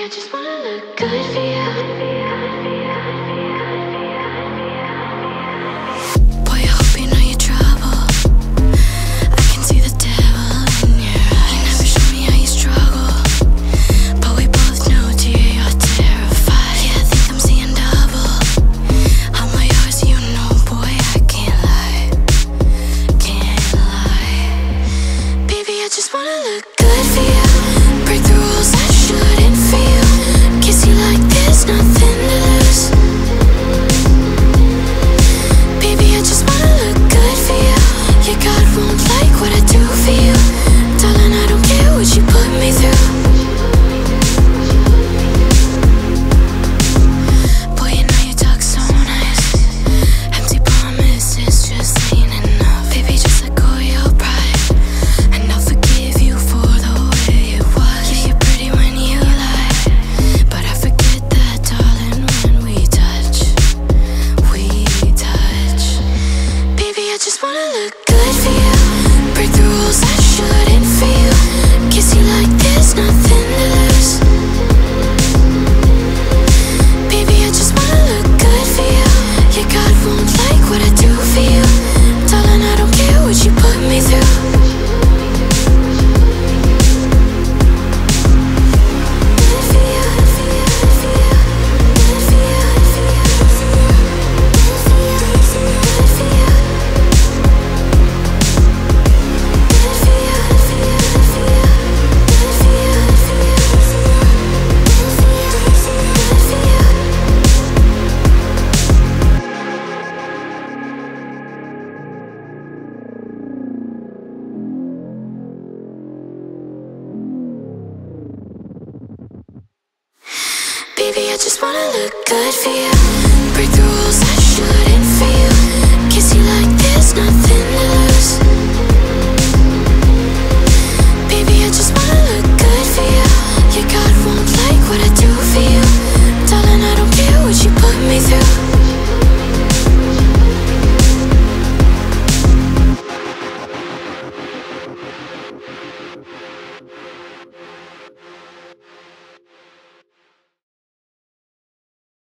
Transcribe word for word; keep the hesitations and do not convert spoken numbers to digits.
I just wanna look good for you. Boy, I hope you know your trouble. I can see the devil in your eyes. You never show me how you struggle, but we both know, dear, you're terrified. Yeah, I think I'm seeing double. I'm all yours, you know, boy, I can't lie, can't lie. Baby, I just wanna look good for you. Break the rules I shouldn't feel. Kiss you like there's nothing to lose. Baby, I just wanna look good for you. Yeah, God won't like what I do for you. Darling, I don't care what you put me through. Boy, you know you talk so nice. Empty promises just ain't enough. Baby, just let go of your pride, and I'll forgive you for the way it was. Yeah, you're pretty when you lie, but I forget that, darling, when we touch, we touch. Baby, I just wanna look good for you. Break the rules I shouldn't feel. Kiss you like there's nothing to lose. Baby, I just wanna look good for you. Yeah, God won't like what I do for you. Darling, I don't care what you put me through. Good for you, good for you, good for you. Good for you, good for you, good for you. Good for you, good for you, good for you. Good for you, good for you, good for you. Good for you, good for you, good for you. Good for you, good for you, good for you. Baby, I just wanna look good for you. Break the rules I shouldn't